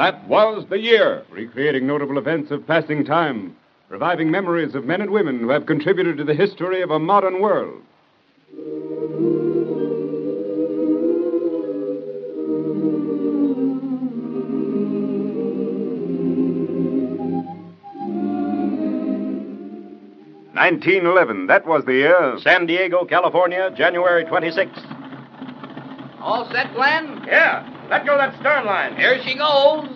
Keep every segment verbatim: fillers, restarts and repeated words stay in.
That was the year, recreating notable events of passing time, reviving memories of men and women who have contributed to the history of a modern world. nineteen eleven, that was the year. San Diego, California, January twenty-sixth. All set, Glenn? Yeah, let go that stern line. Here she goes.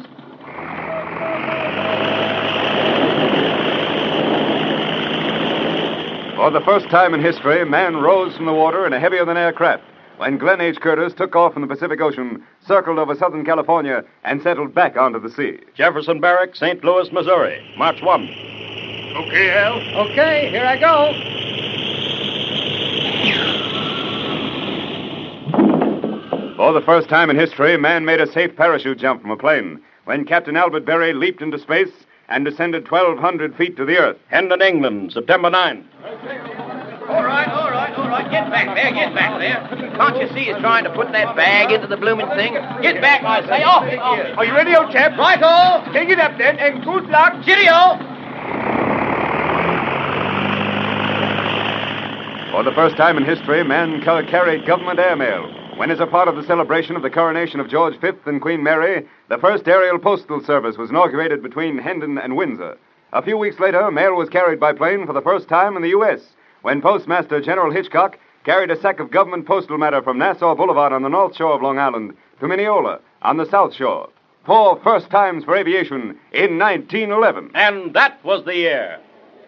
For the first time in history, man rose from the water in a heavier-than-air craft when Glenn H. Curtis took off from the Pacific Ocean, circled over Southern California, and settled back onto the sea. Jefferson Barracks, Saint Louis, Missouri, March first. Okay, Al? Okay, here I go. For the first time in history, man made a safe parachute jump from a plane when Captain Albert Berry leaped into space and descended twelve hundred feet to the earth. Hendon, England, September ninth. All right, all right, all right. Get back there, get back there. Can't you see he's trying to put that bag into the blooming thing? Get back, I say. Off, off. Are you ready, old chap? Right-o. Take it up, then, and good luck. Cheerio. For the first time in history, man ca- carried government airmail when, as a part of the celebration of the coronation of George the Fifth and Queen Mary, the first aerial postal service was inaugurated between Hendon and Windsor. A few weeks later, mail was carried by plane for the first time in the U S when Postmaster General Hitchcock carried a sack of government postal matter from Nassau Boulevard on the north shore of Long Island to Mineola on the south shore. Four first times for aviation in nineteen eleven. And that was the year.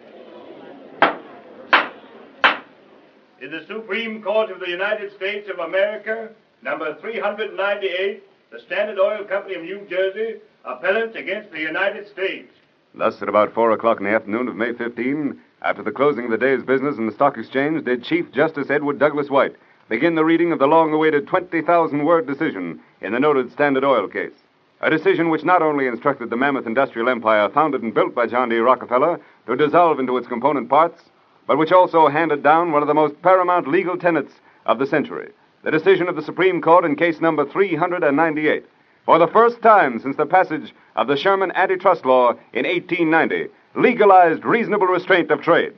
In the Supreme Court of the United States of America, number three hundred ninety-eight, the Standard Oil Company of New Jersey, appellant against the United States. Thus, at about four o'clock in the afternoon of May fifteenth, after the closing of the day's business in the Stock Exchange, did Chief Justice Edward Douglas White begin the reading of the long-awaited twenty thousand word decision in the noted Standard Oil case. A decision which not only instructed the mammoth industrial empire founded and built by John D. Rockefeller to dissolve into its component parts, but which also handed down one of the most paramount legal tenets of the century, the decision of the Supreme Court in case number three hundred ninety-eight. For the first time since the passage of the Sherman Antitrust Law in eighteen ninety, legalized reasonable restraint of trade.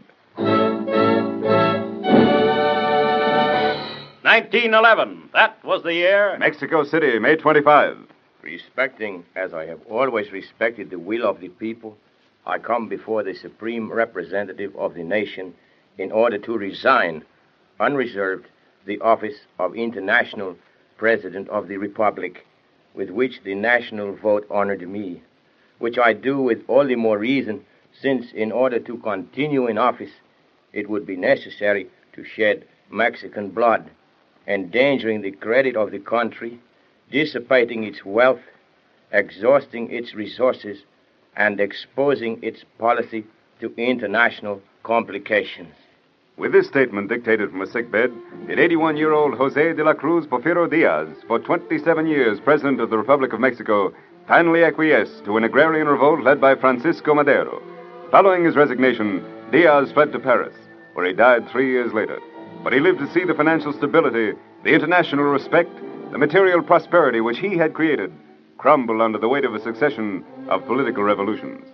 nineteen eleven, that was the year. Mexico City, May twenty-fifth. Respecting, as I have always respected, the will of the people, I come before the supreme representative of the nation in order to resign, unreserved, the office of International President of the Republic, with which the national vote honored me, which I do with all the more reason, since in order to continue in office, it would be necessary to shed Mexican blood, endangering the credit of the country, dissipating its wealth, exhausting its resources, and exposing its policy to international complications. With this statement dictated from a sickbed, did eighty-one-year-old Jose de la Cruz Porfirio Diaz, for twenty-seven years President of the Republic of Mexico, finally acquiesce to an agrarian revolt led by Francisco Madero. Following his resignation, Diaz fled to Paris, where he died three years later. But he lived to see the financial stability, the international respect, the material prosperity which he had created crumble under the weight of a succession of political revolutions.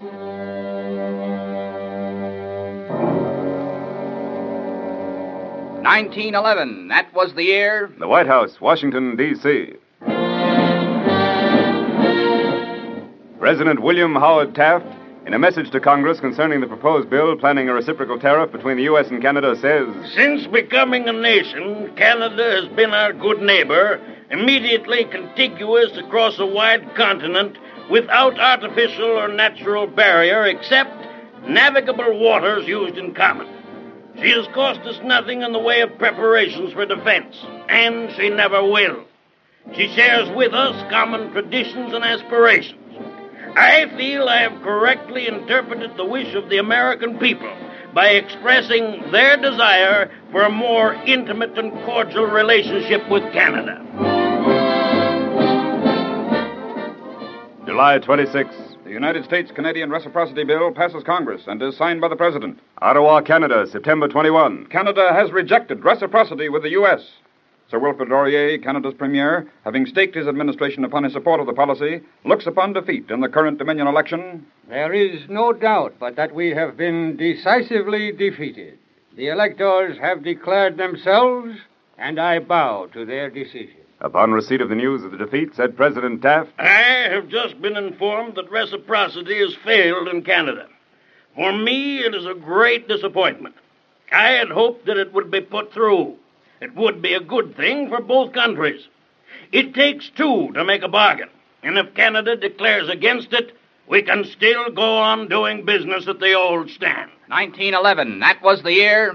nineteen eleven, that was the year. The White House, Washington, D C President William Howard Taft, in a message to Congress concerning the proposed bill planning a reciprocal tariff between the U S and Canada, says, Since becoming a nation, Canada has been our good neighbor, immediately contiguous across a wide continent without artificial or natural barrier except navigable waters used in common. She has cost us nothing in the way of preparations for defense, and she never will. She shares with us common traditions and aspirations. I feel I have correctly interpreted the wish of the American people by expressing their desire for a more intimate and cordial relationship with Canada. July twenty-sixth. The United States-Canadian Reciprocity Bill passes Congress and is signed by the President. Ottawa, Canada, September twenty-first. Canada has rejected reciprocity with the U S Sir Wilfrid Laurier, Canada's Premier, having staked his administration upon his support of the policy, looks upon defeat in the current Dominion election. There is no doubt but that we have been decisively defeated. The electors have declared themselves, and I bow to their decision. Upon receipt of the news of the defeat, said President Taft, I have just been informed that reciprocity has failed in Canada. For me, it is a great disappointment. I had hoped that it would be put through. It would be a good thing for both countries. It takes two to make a bargain, and if Canada declares against it, we can still go on doing business at the old stand. nineteen eleven, that was the year.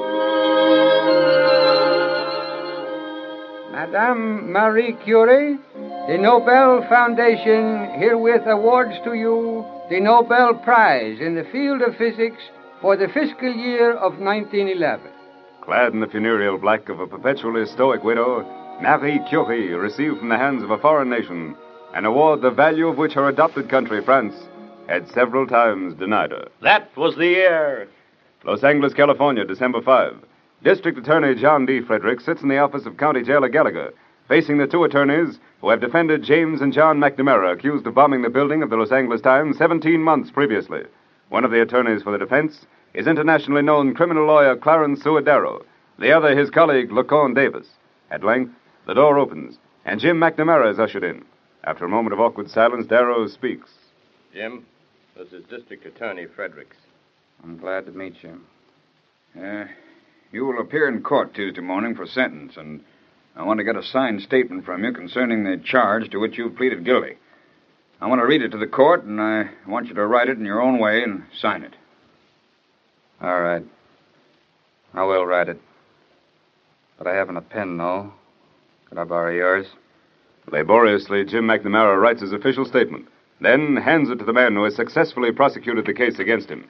Madame Marie Curie, the Nobel Foundation herewith awards to you the Nobel Prize in the field of physics for the fiscal year of nineteen eleven. Clad in the funereal black of a perpetually stoic widow, Marie Curie received from the hands of a foreign nation an award the value of which her adopted country, France, had several times denied her. That was the year. Los Angeles, California, December fifth. District Attorney John D. Frederick sits in the office of County Jailer Gallagher, facing the two attorneys who have defended James and John McNamara, accused of bombing the building of the Los Angeles Times seventeen months previously. One of the attorneys for the defense is internationally known criminal lawyer Clarence Suadero, the other his colleague Lacon Davis. At length, the door opens, and Jim McNamara is ushered in. After a moment of awkward silence, Darrow speaks. Jim, this is District Attorney Fredericks. I'm glad to meet you. Uh, you will appear in court Tuesday morning for sentence, and I want to get a signed statement from you concerning the charge to which you've pleaded guilty. I want to read it to the court, and I want you to write it in your own way and sign it. All right. I will write it. But I haven't a pen, though. Could I borrow yours? Laboriously, Jim McNamara writes his official statement, then hands it to the man who has successfully prosecuted the case against him.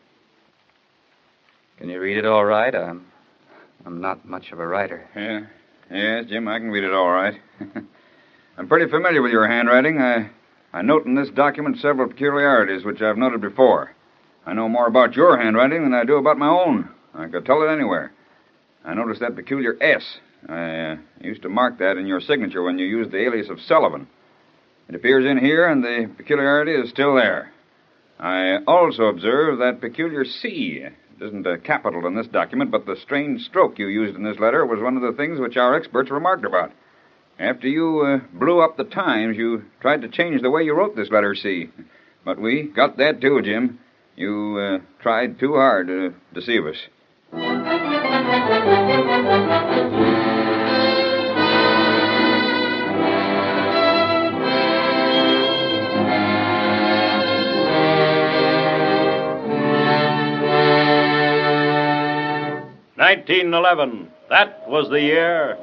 Can you read it all right? I'm, I'm not much of a writer. Yeah. Yes, Jim, I can read it all right. I'm pretty familiar with your handwriting. I, I note in this document several peculiarities which I've noted before. I know more about your handwriting than I do about my own. I could tell it anywhere. I noticed that peculiar S. I uh, used to mark that in your signature when you used the alias of Sullivan. It appears in here, and the peculiarity is still there. I also observe that peculiar C. It isn't a capital in this document, but the strange stroke you used in this letter was one of the things which our experts remarked about. After you uh, blew up the Times, you tried to change the way you wrote this letter C. But we got that too, Jim. You uh, tried too hard to deceive us. nineteen eleven. That was the year.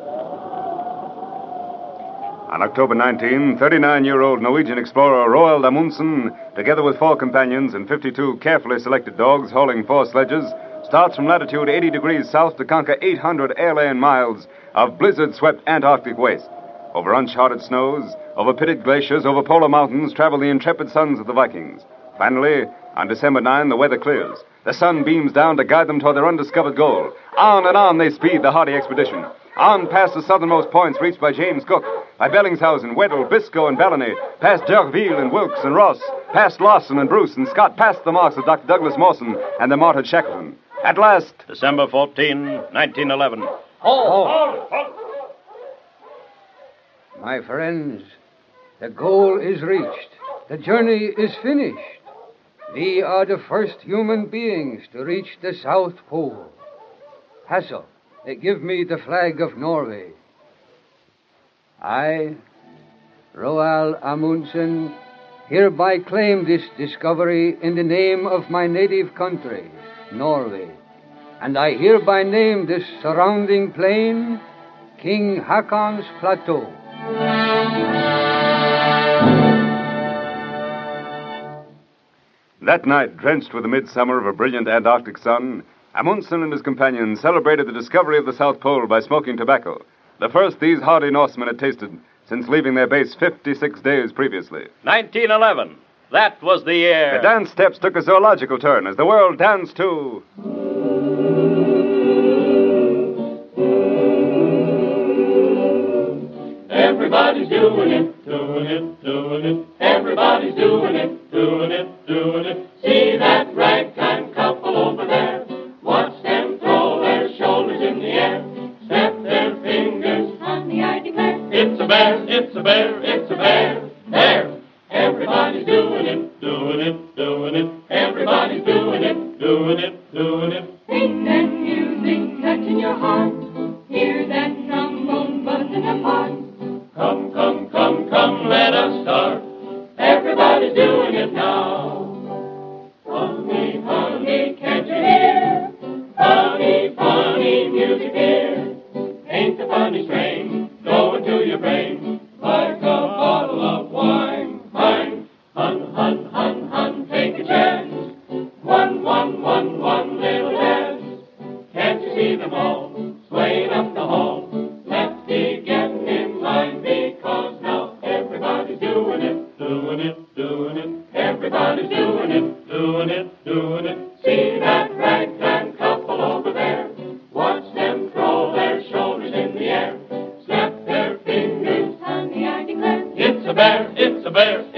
On October nineteenth, thirty-nine-year-old Norwegian explorer Roald Amundsen, together with four companions and fifty-two carefully selected dogs hauling four sledges, starts from latitude eighty degrees south to conquer eight hundred airline miles of blizzard-swept Antarctic waste. Over uncharted snows, over pitted glaciers, over polar mountains travel the intrepid sons of the Vikings. Finally, on December ninth, the weather clears. The sun beams down to guide them toward their undiscovered goal. On and on they speed, the hardy expedition. On past the southernmost points reached by James Cook, by Bellingshausen, Weddell, Biscoe, and Bellany, past D'Urville and Wilkes and Ross, past Lawson and Bruce and Scott, past the marks of Doctor Douglas Mawson and the martyred Shackleton. At last, December fourteenth, nineteen eleven. Hold, hold, hold. My friends, the goal is reached. The journey is finished. We are the first human beings to reach the South Pole. Hassel, give me the flag of Norway. I, Roald Amundsen, hereby claim this discovery in the name of my native country, Norway, and I hereby name this surrounding plain King Hakon's Plateau. that night, drenched with the midsummer of a brilliant Antarctic sun, Amundsen and his companions celebrated the discovery of the South Pole by smoking tobacco, the first these hardy Norsemen had tasted since leaving their base fifty-six days previously. nineteen eleven. That was the year. The dance steps took a zoological turn as the world danced to... Everybody's doing it, doing it, doing it. Everybody's doing it, doing it, doing it. See that ragtime couple over there. Watch them throw their shoulders in the air. Snap their fingers. Honey, I declare. It's a bear, it's a bear, it's a bear. There. Everybody's doing it, doing it, doing it. Everybody's doing it, doing it, doing it. Sing that music touching your heart. Hear that trombone buzzing apart. Come, come, come, come, let us start. Everybody's doing it now. Honey, honey, can't you hear? Funny, funny music here. Ain't the funny strain going to your brain like a bottle of wine? Mine, hun, hun, hun, hun, take a chance. One, one, one, one little dance. Can't you see them all swaying up the hall? Let's be getting in line because now everybody's doing it, doing it, doing it. Everybody's doing it, doing it, doing it. See that ragtime couple over there. Watch them throw their shoulders in the air. Snap their fingers. Honey, I declare. It's a bear, it's a bear.